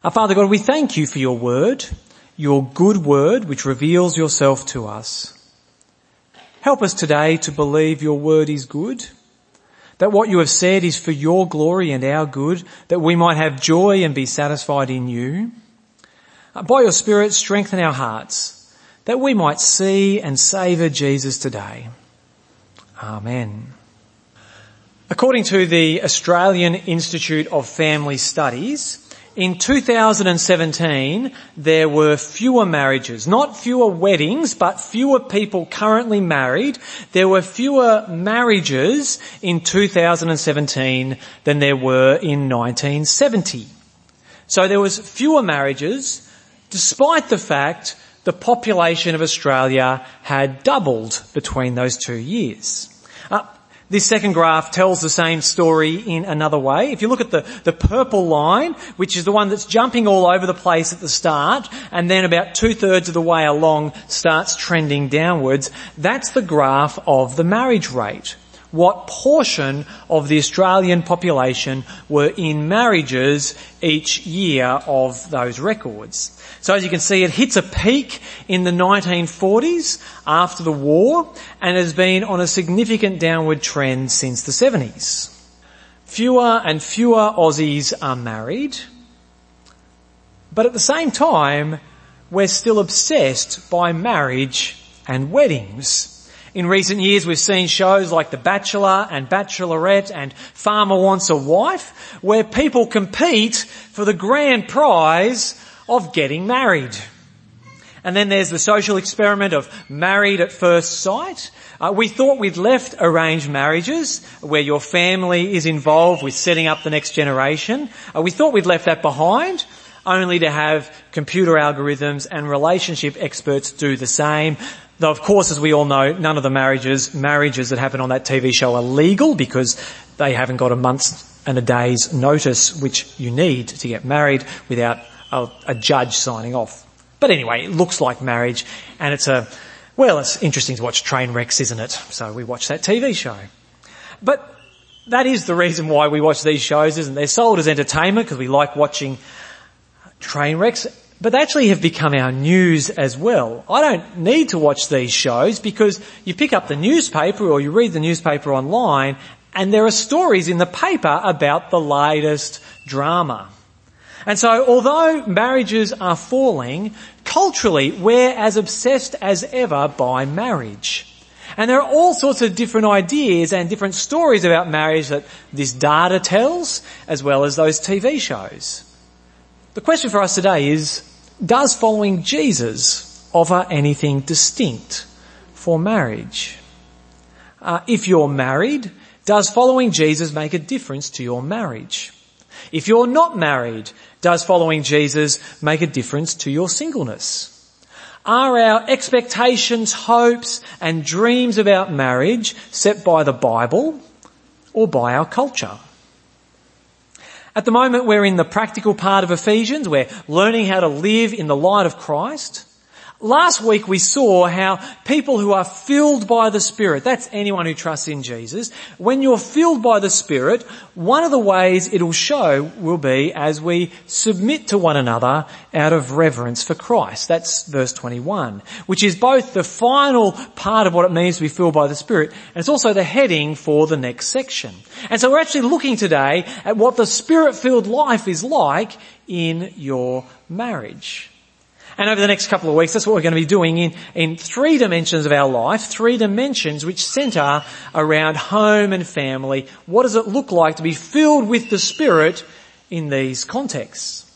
Our Father God, we thank you for your word, your good word which reveals yourself to us. Help us today to believe your word is good, that what you have said is for your glory and our good, that we might have joy and be satisfied in you. By your Spirit, strengthen our hearts, that we might see and savour Jesus today. Amen. According to the Australian Institute of Family Studies, in 2017, there were fewer marriages, not fewer weddings, but fewer people currently married. There were fewer marriages in 2017 than there were in 1970. So there was fewer marriages, despite the fact the population of Australia had doubled between those 2 years. This second graph tells the same story in another way. If you look at the purple line, which is the one that's jumping all over the place at the start, and then about 2/3 of the way along starts trending downwards, that's the graph of the marriage rate. What portion of the Australian population were in marriages each year of those records. So as you can see, it hits a peak in the 1940s after the war and has been on a significant downward trend since the 70s. Fewer and fewer Aussies are married, but at the same time, we're still obsessed by marriage and weddings. In recent years, we've seen shows like The Bachelor and Bachelorette and Farmer Wants a Wife, where people compete for the grand prize of getting married. And then there's the social experiment of married at first sight. We thought we'd left arranged marriages, where your family is involved with setting up the next generation. We thought we'd left that behind, only to have computer algorithms and relationship experts do the same. Though, of course, as we all know, none of the marriages that happen on that TV show are legal because they haven't got a month's and a day's notice, which you need to get married without a judge signing off. But anyway, it looks like marriage, and it's interesting to watch train wrecks, isn't it? So we watch that TV show. But that is the reason why we watch these shows, isn't it? They're sold as entertainment because we like watching train wrecks, but they actually have become our news as well. I don't need to watch these shows because you pick up the newspaper or you read the newspaper online and there are stories in the paper about the latest drama. And so although marriages are falling, culturally we're as obsessed as ever by marriage. And there are all sorts of different ideas and different stories about marriage that this data tells, as well as those TV shows. The question for us today is, does following Jesus offer anything distinct for marriage? If you're married, does following Jesus make a difference to your marriage? If you're not married, does following Jesus make a difference to your singleness? Are our expectations, hopes and dreams about marriage set by the Bible or by our culture? At the moment, we're in the practical part of Ephesians. We're learning how to live in the light of Christ. Last week we saw how people who are filled by the Spirit, that's anyone who trusts in Jesus, when you're filled by the Spirit, one of the ways it'll show will be as we submit to one another out of reverence for Christ. That's verse 21, which is both the final part of what it means to be filled by the Spirit, and it's also the heading for the next section. And so we're actually looking today at what the Spirit-filled life is like in your marriage. And over the next couple of weeks, that's what we're going to be doing in 3 dimensions of our life, 3 dimensions which centre around home and family. What does it look like to be filled with the Spirit in these contexts?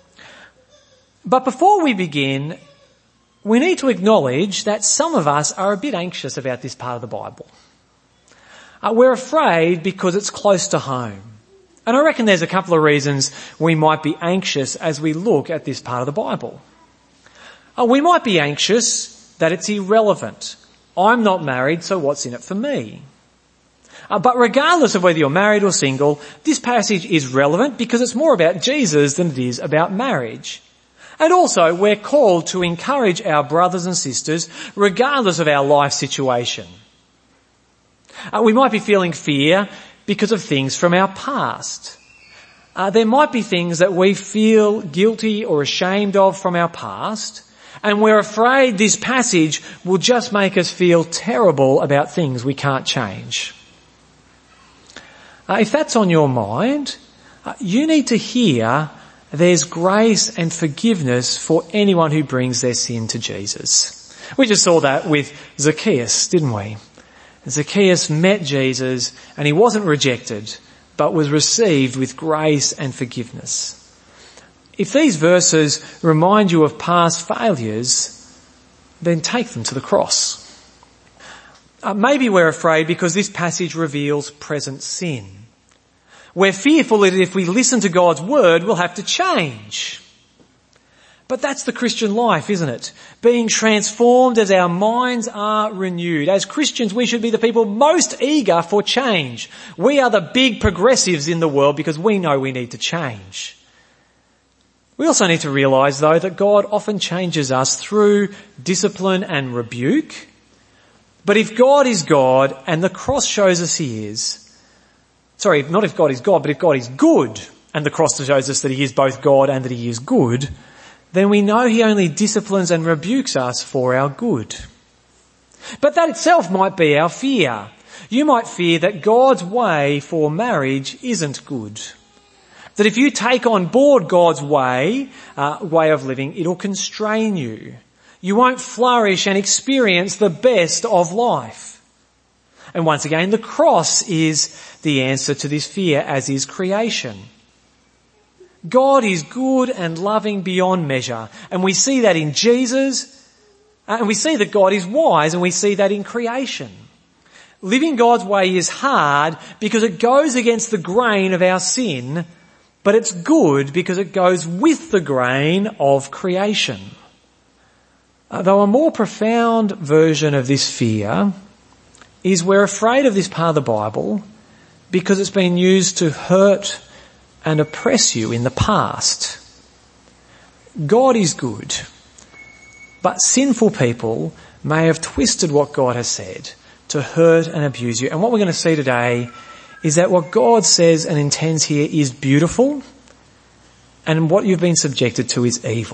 But before we begin, we need to acknowledge that some of us are a bit anxious about this part of the Bible. We're afraid because it's close to home. And I reckon there's a couple of reasons we might be anxious as we look at this part of the Bible. We might be anxious that it's irrelevant. I'm not married, so what's in it for me? But regardless of whether you're married or single, this passage is relevant because it's more about Jesus than it is about marriage. And also, we're called to encourage our brothers and sisters regardless of our life situation. We might be feeling fear because of things from our past. There might be things that we feel guilty or ashamed of from our past, and we're afraid this passage will just make us feel terrible about things we can't change. If that's on your mind, you need to hear there's grace and forgiveness for anyone who brings their sin to Jesus. We just saw that with Zacchaeus, didn't we? Zacchaeus met Jesus and he wasn't rejected, but was received with grace and forgiveness. If these verses remind you of past failures, then take them to the cross. Maybe we're afraid because this passage reveals present sin. We're fearful that if we listen to God's word, we'll have to change. But that's the Christian life, isn't it? Being transformed as our minds are renewed. As Christians, we should be the people most eager for change. We are the big progressives in the world because we know we need to change. We also need to realise, though, that God often changes us through discipline and rebuke. But if God is God and the cross shows us he is, not if God is God, but if God is good and the cross shows us that he is both God and that he is good, then we know he only disciplines and rebukes us for our good. But that itself might be our fear. You might fear that God's way for marriage isn't good. That if you take on board God's way of living, it'll constrain you. You won't flourish and experience the best of life. And once again, the cross is the answer to this fear, as is creation. God is good and loving beyond measure, and we see that in Jesus, and we see that God is wise, and we see that in creation. Living God's way is hard because it goes against the grain of our sin, but it's good because it goes with the grain of creation. Though a more profound version of this fear is we're afraid of this part of the Bible because it's been used to hurt and oppress you in the past. God is good, but sinful people may have twisted what God has said to hurt and abuse you. And what we're going to see today is that what God says and intends here is beautiful, and what you've been subjected to is evil.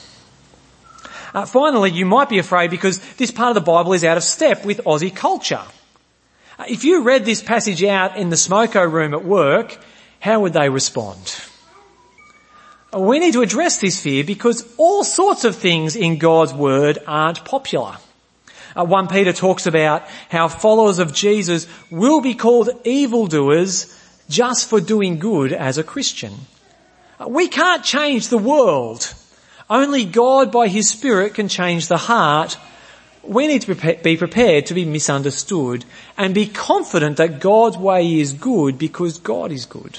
Finally, you might be afraid because this part of the Bible is out of step with Aussie culture. If you read this passage out in the smoko room at work, how would they respond? We need to address this fear because all sorts of things in God's word aren't popular. 1 Peter talks about how followers of Jesus will be called evildoers just for doing good as a Christian. We can't change the world. Only God by his Spirit can change the heart. We need to be prepared to be misunderstood and be confident that God's way is good because God is good.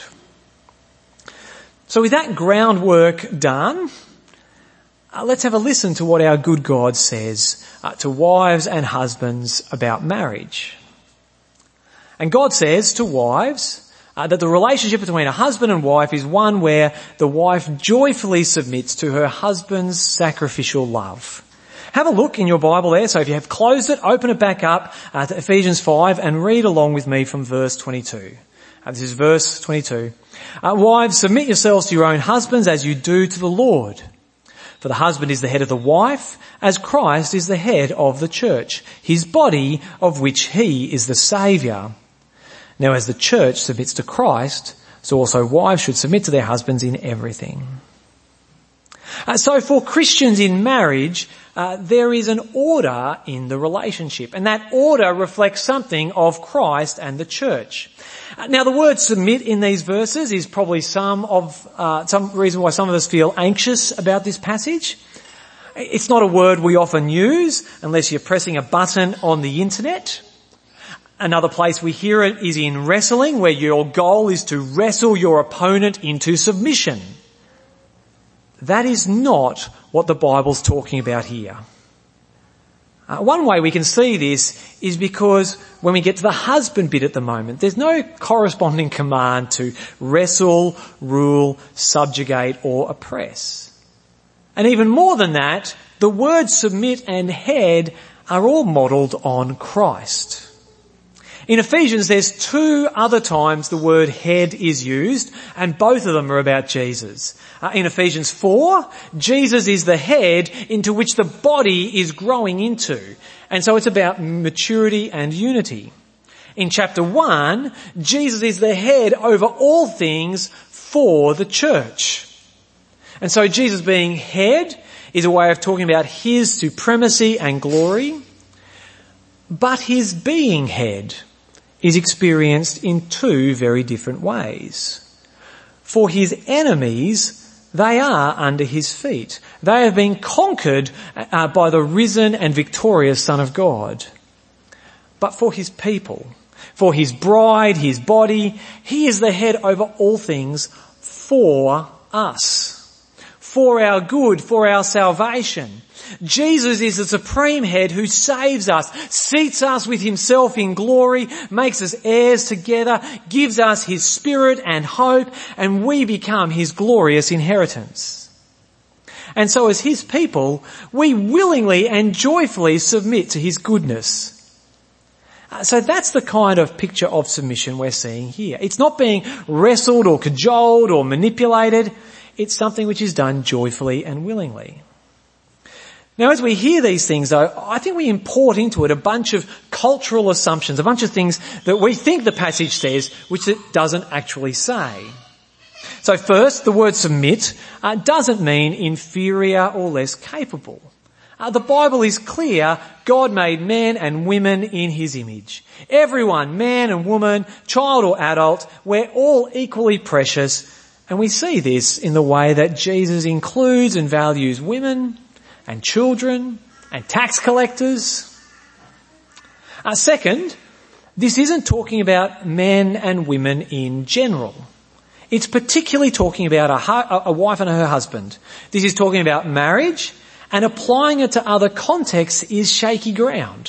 So with that groundwork done, let's have a listen to what our good God says to wives and husbands about marriage. And God says to wives that the relationship between a husband and wife is one where the wife joyfully submits to her husband's sacrificial love. Have a look in your Bible there. So if you have closed it, open it back up to Ephesians 5 and read along with me from verse 22. This is verse 22. Wives, submit yourselves to your own husbands as you do to the Lord. For the husband is the head of the wife, as Christ is the head of the church, his body, of which he is the Saviour. Now as the church submits to Christ, so also wives should submit to their husbands in everything. So for Christians in marriage, there is an order in the relationship, and that order reflects something of Christ and the church. Now the word submit in these verses is probably some reason why some of us feel anxious about this passage. It's not a word we often use unless you're pressing a button on the internet. Another place we hear it is in wrestling, where your goal is to wrestle your opponent into submission. That is not what the Bible's talking about here. One way we can see this is because when we get to the husband bit at the moment, there's no corresponding command to wrestle, rule, subjugate or oppress. And even more than that, the words submit and head are all modelled on Christ. In Ephesians, there's 2 other times the word head is used, and both of them are about Jesus. In Ephesians 4, Jesus is the head into which the body is growing into. And so it's about maturity and unity. In chapter 1, Jesus is the head over all things for the church. And so Jesus being head is a way of talking about his supremacy and glory, but his being head is experienced in 2 very different ways. For his enemies, they are under his feet. They have been conquered by the risen and victorious Son of God. But for his people, for his bride, his body, he is the head over all things for us. For our good, for our salvation. Jesus is the supreme head who saves us, seats us with himself in glory, makes us heirs together, gives us his spirit and hope, and we become his glorious inheritance. And so as his people, we willingly and joyfully submit to his goodness. So that's the kind of picture of submission we're seeing here. It's not being wrestled or cajoled or manipulated. It's something which is done joyfully and willingly. Now, as we hear these things, though, I think we import into it a bunch of cultural assumptions, a bunch of things that we think the passage says, which it doesn't actually say. So first, the word submit doesn't mean inferior or less capable. The Bible is clear. God made men and women in his image. Everyone, man and woman, child or adult, we're all equally precious. And we see this in the way that Jesus includes and values women and children and tax collectors. Second, this isn't talking about men and women in general. It's particularly talking about a wife and her husband. This is talking about marriage, and applying it to other contexts is shaky ground.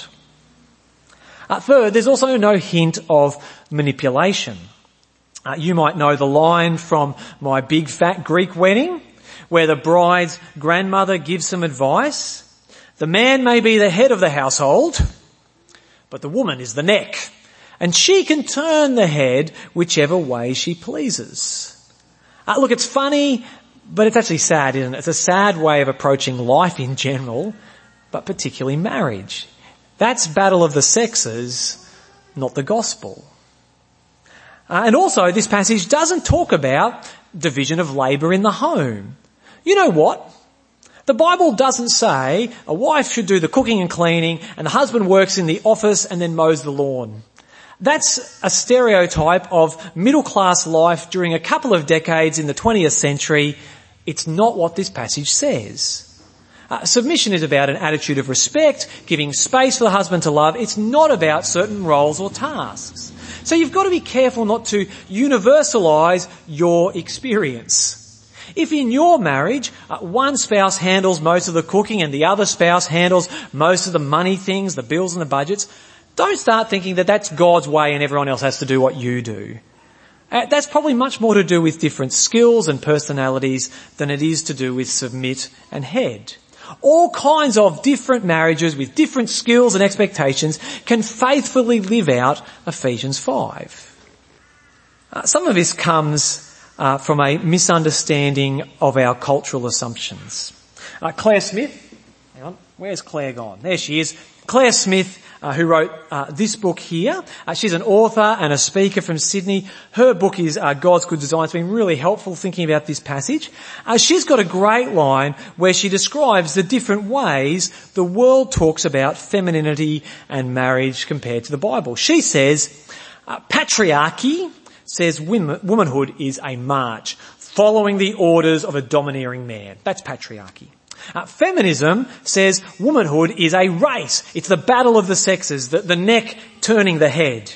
Third, there's also no hint of manipulation. You might know the line from My Big Fat Greek Wedding, where the bride's grandmother gives some advice. The man may be the head of the household, but the woman is the neck, and she can turn the head whichever way she pleases. Look, it's funny, but it's actually sad, isn't it? It's a sad way of approaching life in general, but particularly marriage. That's battle of the sexes, not the gospel. And also, this passage doesn't talk about division of labour in the home. You know what? The Bible doesn't say a wife should do the cooking and cleaning and the husband works in the office and then mows the lawn. That's a stereotype of middle-class life during a couple of decades in the 20th century. It's not what this passage says. Submission is about an attitude of respect, giving space for the husband to love. It's not about certain roles or tasks. So you've got to be careful not to universalise your experience. If in your marriage, one spouse handles most of the cooking and the other spouse handles most of the money things, the bills and the budgets, don't start thinking that that's God's way and everyone else has to do what you do. That's probably much more to do with different skills and personalities than it is to do with submit and head. All kinds of different marriages with different skills and expectations can faithfully live out Ephesians 5. Some of this comes from a misunderstanding of our cultural assumptions. Claire Smith, hang on, where's Claire gone? There she is. Claire Smith, who wrote this book here. She's an author and a speaker from Sydney. Her book is God's Good Design. It's been really helpful thinking about this passage. She's got a great line where she describes the different ways the world talks about femininity and marriage compared to the Bible. She says, patriarchy says womanhood is a march, following the orders of a domineering man. That's patriarchy. Feminism says womanhood is a race. It's the battle of the sexes, the neck turning the head.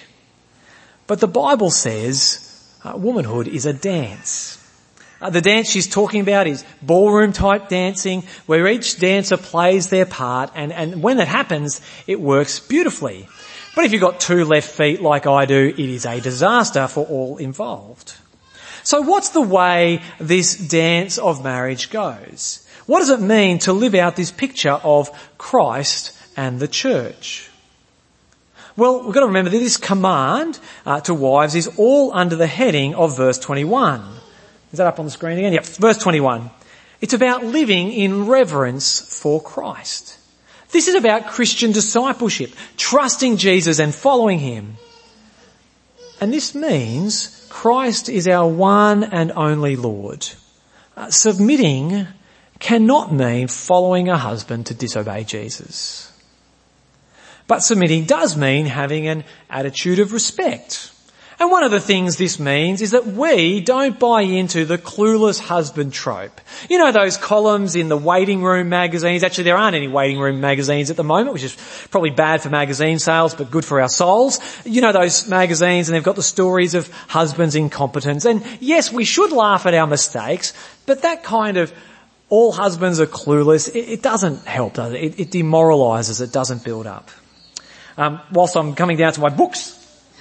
But the Bible says womanhood is a dance. The dance she's talking about is ballroom type dancing, where each dancer plays their part, and when it happens, it works beautifully. But if you've got 2 left feet like I do, it is a disaster for all involved. So what's the way this dance of marriage goes? What does it mean to live out this picture of Christ and the church? Well, we've got to remember that this command to wives is all under the heading of verse 21. Is that up on the screen again? Yep, verse 21. It's about living in reverence for Christ. This is about Christian discipleship, trusting Jesus and following him. And this means Christ is our one and only Lord. Submitting cannot mean following a husband to disobey Jesus. But submitting does mean having an attitude of respect. And one of the things this means is that we don't buy into the clueless husband trope. You know those columns in the waiting room magazines? Actually, there aren't any waiting room magazines at the moment, which is probably bad for magazine sales, but good for our souls. You know those magazines, and they've got the stories of husbands' incompetence. And yes, we should laugh at our mistakes, but that kind of all husbands are clueless, it doesn't help, does it? It demoralises, it doesn't build up. Whilst I'm coming down to my books,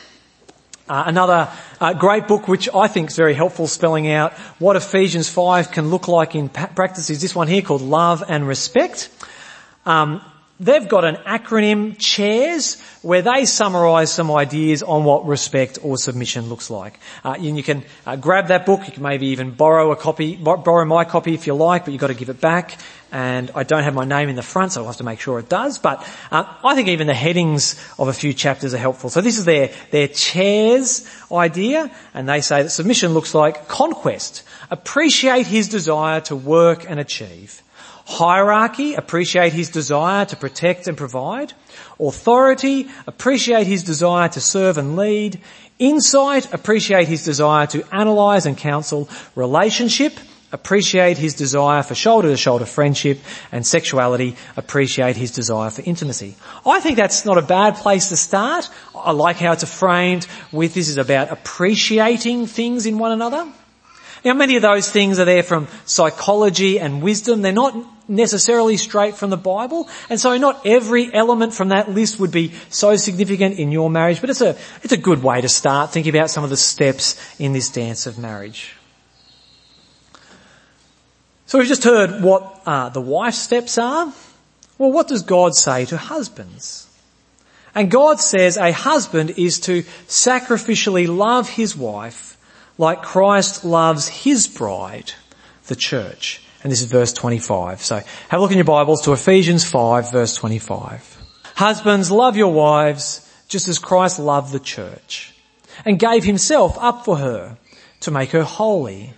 another great book which I think is very helpful spelling out what Ephesians 5 can look like in practice is this one here called Love and Respect. They've got an acronym, CHAIRS, where they summarise some ideas on what respect or submission looks like. You can grab that book. You can maybe even borrow my copy if you like, but you've got to give it back. And I don't have my name in the front, so I'll have to make sure it does. But I think even the headings of a few chapters are helpful. So this is their CHAIRS idea, and they say that submission looks like conquest. Appreciate his desire to work and achieve. Hierarchy, appreciate his desire to protect and provide. Authority, appreciate his desire to serve and lead. Insight, appreciate his desire to analyse and counsel. Relationship, appreciate his desire for shoulder-to-shoulder friendship. And sexuality, appreciate his desire for intimacy. I think that's not a bad place to start. I like how it's framed with this is about appreciating things in one another. Now, many of those things are there from psychology and wisdom. They're not necessarily straight from the Bible, and so not every element from that list would be so significant in your marriage, but it's a good way to start thinking about some of the steps in this dance of marriage. So we've just heard what the wife's steps are. Well, what does God say to husbands? And God says a husband is to sacrificially love his wife like Christ loves his bride, the church. And this is verse 25. So have a look in your Bibles to Ephesians 5, verse 25. Husbands, love your wives just as Christ loved the church and gave himself up for her to make her holy,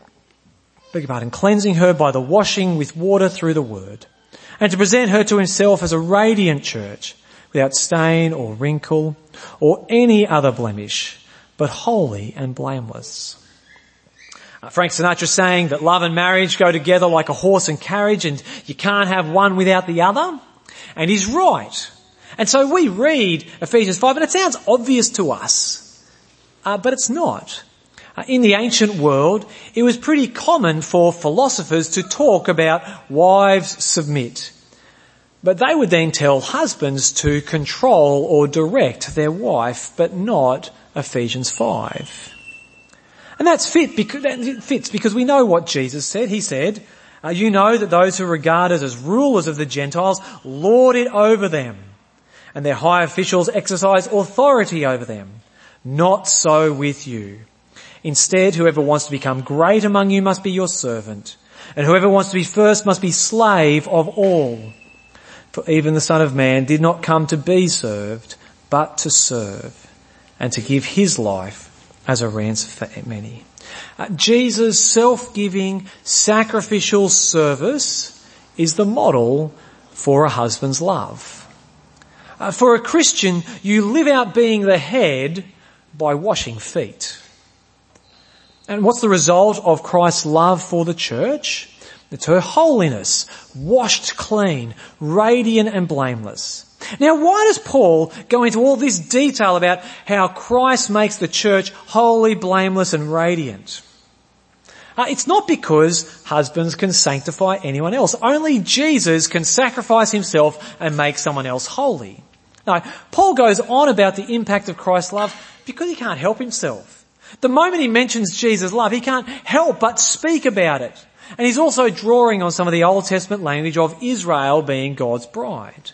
cleansing her by the washing with water through the word, and to present her to himself as a radiant church without stain or wrinkle or any other blemish, but holy and blameless. Frank Sinatra saying that love and marriage go together like a horse and carriage, and you can't have one without the other. And he's right. And so we read Ephesians 5, and it sounds obvious to us, but it's not. In the ancient world, it was pretty common for philosophers to talk about wives submit. But they would then tell husbands to control or direct their wife, but not Ephesians 5. And that fits because we know what Jesus said. He said, you know that those who are regarded as rulers of the Gentiles lord it over them, and their high officials exercise authority over them. Not so with you. Instead, whoever wants to become great among you must be your servant, and whoever wants to be first must be slave of all. For even the Son of Man did not come to be served, but to serve, and to give his life as a ransom for many. Jesus' self-giving, sacrificial service is the model for a husband's love. For a Christian, you live out being the head by washing feet. And what's the result of Christ's love for the church? It's her holiness, washed clean, radiant and blameless. Now, why does Paul go into all this detail about how Christ makes the church holy, blameless and radiant? It's not because husbands can sanctify anyone else. Only Jesus can sacrifice himself and make someone else holy. No, Paul goes on about the impact of Christ's love because he can't help himself. The moment he mentions Jesus' love, he can't help but speak about it. And he's also drawing on some of the Old Testament language of Israel being God's bride.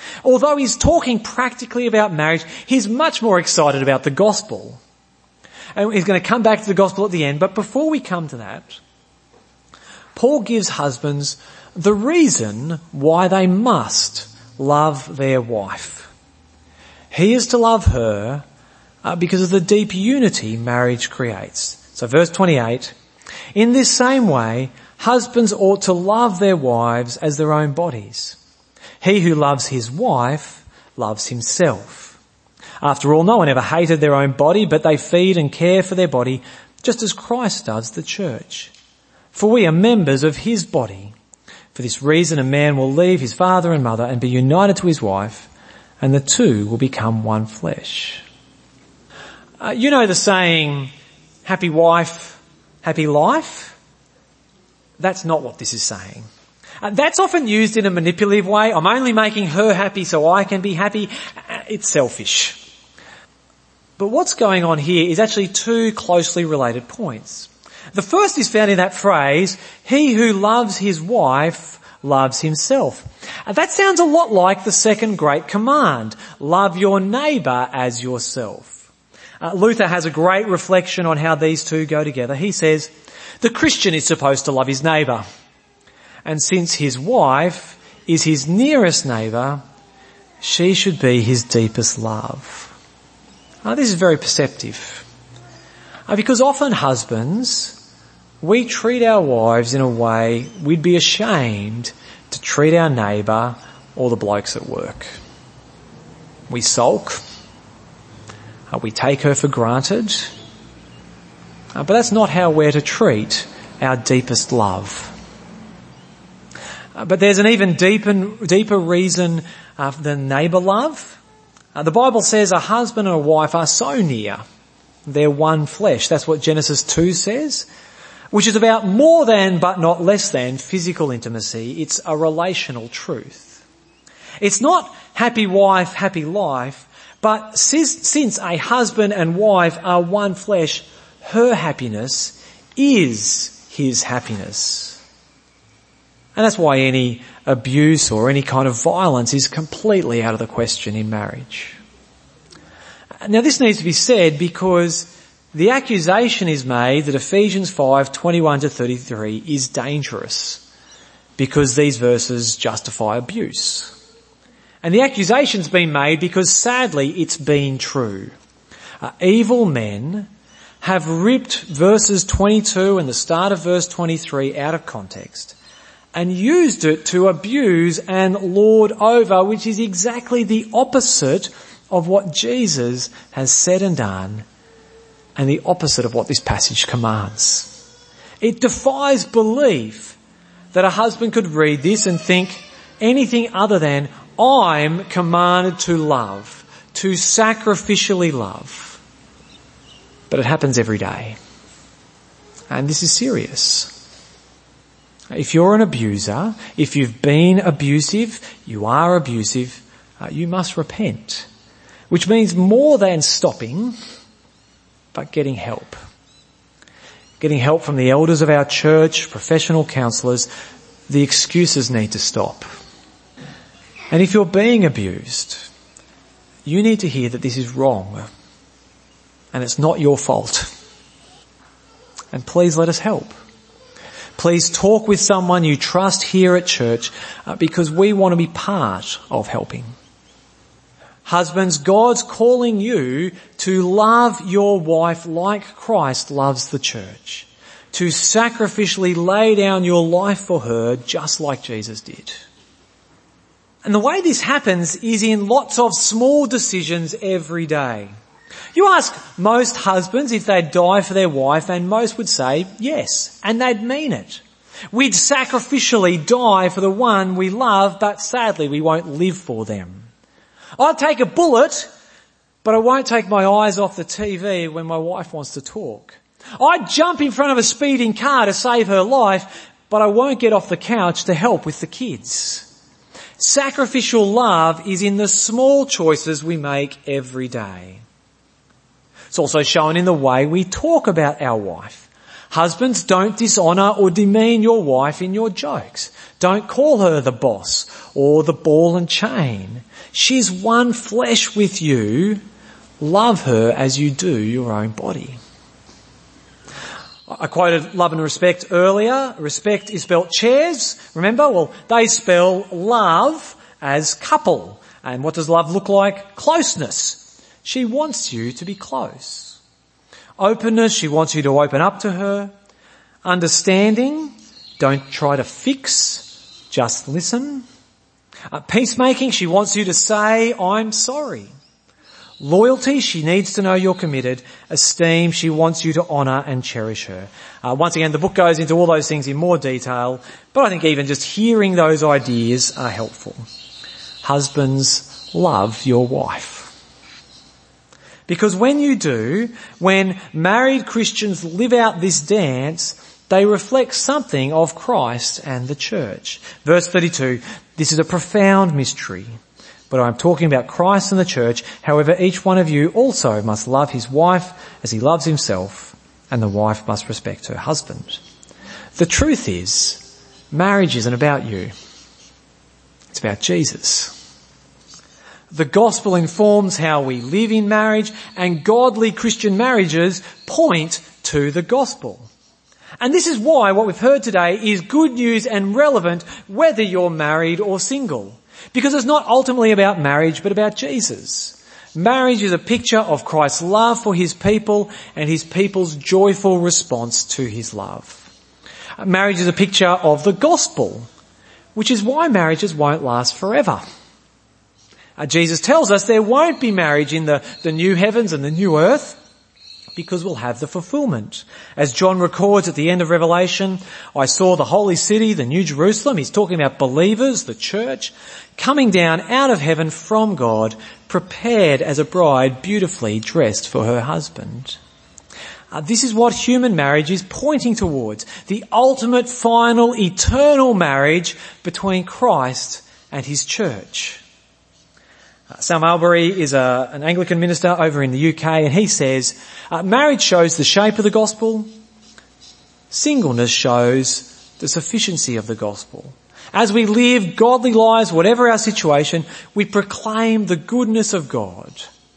Although he's talking practically about marriage, he's much more excited about the gospel. And he's going to come back to the gospel at the end, but before we come to that, Paul gives husbands the reason why they must love their wife. He is to love her because of the deep unity marriage creates. So verse 28, in this same way, husbands ought to love their wives as their own bodies. He who loves his wife loves himself. After all, no one ever hated their own body, but they feed and care for their body just as Christ does the church. For we are members of his body. For this reason, a man will leave his father and mother and be united to his wife, and the two will become one flesh. You know the saying, happy wife, happy life? That's not what this is saying. That's often used in a manipulative way. I'm only making her happy so I can be happy. It's selfish. But what's going on here is actually two closely related points. The first is found in that phrase, he who loves his wife loves himself. That sounds a lot like the second great command, love your neighbour as yourself. Luther has a great reflection on how these two go together. He says, the Christian is supposed to love his neighbour. And since his wife is his nearest neighbour, she should be his deepest love. This is very perceptive. Because often husbands, we treat our wives in a way we'd be ashamed to treat our neighbour or the blokes at work. We sulk. We take her for granted. But that's not how we're to treat our deepest love. But there's an even deeper reason than neighbour love. The Bible says a husband and a wife are so near. They're one flesh. That's what Genesis 2 says, which is about more than but not less than physical intimacy. It's a relational truth. It's not happy wife, happy life, but since a husband and wife are one flesh, her happiness is his happiness. And that's why any abuse or any kind of violence is completely out of the question in marriage. Now this needs to be said because the accusation is made that Ephesians 5:21-33 is dangerous because these verses justify abuse. And the accusation's been made because sadly it's been true. Evil men have ripped verses 22 and the start of verse 23 out of context and used it to abuse and lord over, which is exactly the opposite of what Jesus has said and done, and the opposite of what this passage commands. It defies belief that a husband could read this and think anything other than, I'm commanded to love, to sacrificially love. But it happens every day. And this is serious. If you're an abuser, if you've been abusive, you are abusive, you must repent. Which means more than stopping, but getting help. Getting help from the elders of our church, professional counsellors. The excuses need to stop. And if you're being abused, you need to hear that this is wrong. And it's not your fault. And please let us help. Please talk with someone you trust here at church because we want to be part of helping. Husbands, God's calling you to love your wife like Christ loves the church, to sacrificially lay down your life for her just like Jesus did. And the way this happens is in lots of small decisions every day. You ask most husbands if they'd die for their wife and most would say yes, and they'd mean it. We'd sacrificially die for the one we love, but sadly we won't live for them. I'd take a bullet, but I won't take my eyes off the TV when my wife wants to talk. I'd jump in front of a speeding car to save her life, but I won't get off the couch to help with the kids. Sacrificial love is in the small choices we make every day. It's also shown in the way we talk about our wife. Husbands, don't dishonour or demean your wife in your jokes. Don't call her the boss or the ball and chain. She's one flesh with you. Love her as you do your own body. I quoted love and respect earlier. Respect is spelt chairs. Remember? Well, they spell love as couple. And what does love look like? Closeness. She wants you to be close. Openness, she wants you to open up to her. Understanding, don't try to fix, just listen. Peacemaking, she wants you to say, I'm sorry. Loyalty, she needs to know you're committed. Esteem, she wants you to honour and cherish her. Once again, the book goes into all those things in more detail, but I think even just hearing those ideas are helpful. Husbands, love your wife. Because when you do, when married Christians live out this dance, they reflect something of Christ and the church. Verse 32, this is a profound mystery. But I'm talking about Christ and the church. However, each one of you also must love his wife as he loves himself, and the wife must respect her husband. The truth is, marriage isn't about you. It's about Jesus. The gospel informs how we live in marriage, and godly Christian marriages point to the gospel. And this is why what we've heard today is good news and relevant whether you're married or single. Because it's not ultimately about marriage, but about Jesus. Marriage is a picture of Christ's love for his people and his people's joyful response to his love. Marriage is a picture of the gospel, which is why marriages won't last forever. Jesus tells us there won't be marriage in the new heavens and the new earth, because we'll have the fulfillment. As John records at the end of Revelation, I saw the holy city, the New Jerusalem. He's talking about believers, the church, coming down out of heaven from God, prepared as a bride beautifully dressed for her husband. This is what human marriage is pointing towards, the ultimate, final, eternal marriage between Christ and his church. Sam Albury is an Anglican minister over in the UK, and he says, marriage shows the shape of the gospel. Singleness shows the sufficiency of the gospel. As we live godly lives, whatever our situation, we proclaim the goodness of God.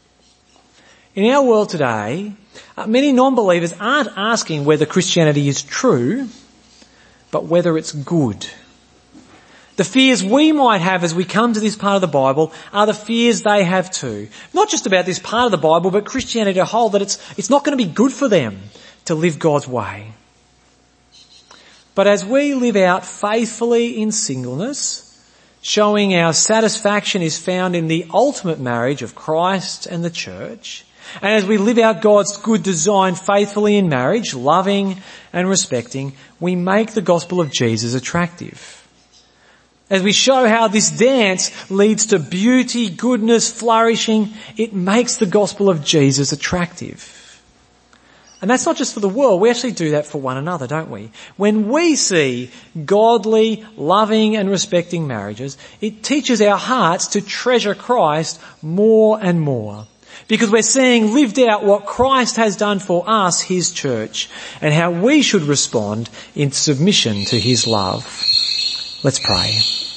In our world today, many non-believers aren't asking whether Christianity is true, but whether it's good. The fears we might have as we come to this part of the Bible are the fears they have too. Not just about this part of the Bible, but Christianity as a whole, that it's not going to be good for them to live God's way. But as we live out faithfully in singleness, showing our satisfaction is found in the ultimate marriage of Christ and the church, and as we live out God's good design faithfully in marriage, loving and respecting, we make the gospel of Jesus attractive. As we show how this dance leads to beauty, goodness, flourishing, it makes the gospel of Jesus attractive. And that's not just for the world, we actually do that for one another, don't we? When we see godly, loving and respecting marriages, it teaches our hearts to treasure Christ more and more. Because we're seeing lived out what Christ has done for us, his church, and how we should respond in submission to his love. Let's pray.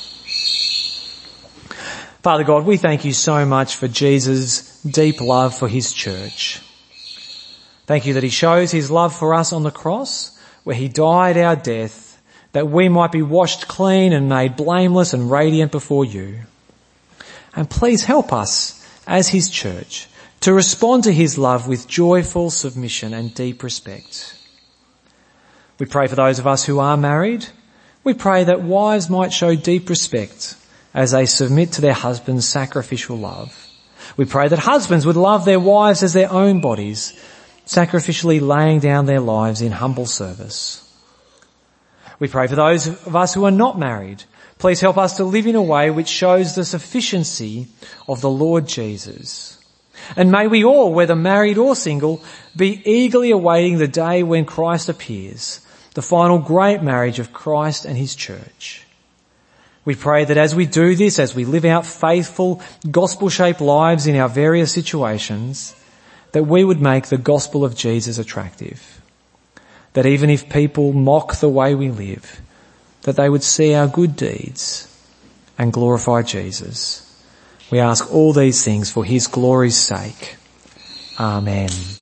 Father God, we thank you so much for Jesus' deep love for his church. Thank you that he shows his love for us on the cross, where he died our death, that we might be washed clean and made blameless and radiant before you. And please help us as his church to respond to his love with joyful submission and deep respect. We pray for those of us who are married. We pray that wives might show deep respect as they submit to their husbands' sacrificial love. We pray that husbands would love their wives as their own bodies, sacrificially laying down their lives in humble service. We pray for those of us who are not married. Please help us to live in a way which shows the sufficiency of the Lord Jesus. And may we all, whether married or single, be eagerly awaiting the day when Christ appears, the final great marriage of Christ and his church. We pray that as we do this, as we live out faithful, gospel-shaped lives in our various situations, that we would make the gospel of Jesus attractive. that even if people mock the way we live, that they would see our good deeds and glorify Jesus. We ask all these things for his glory's sake. Amen.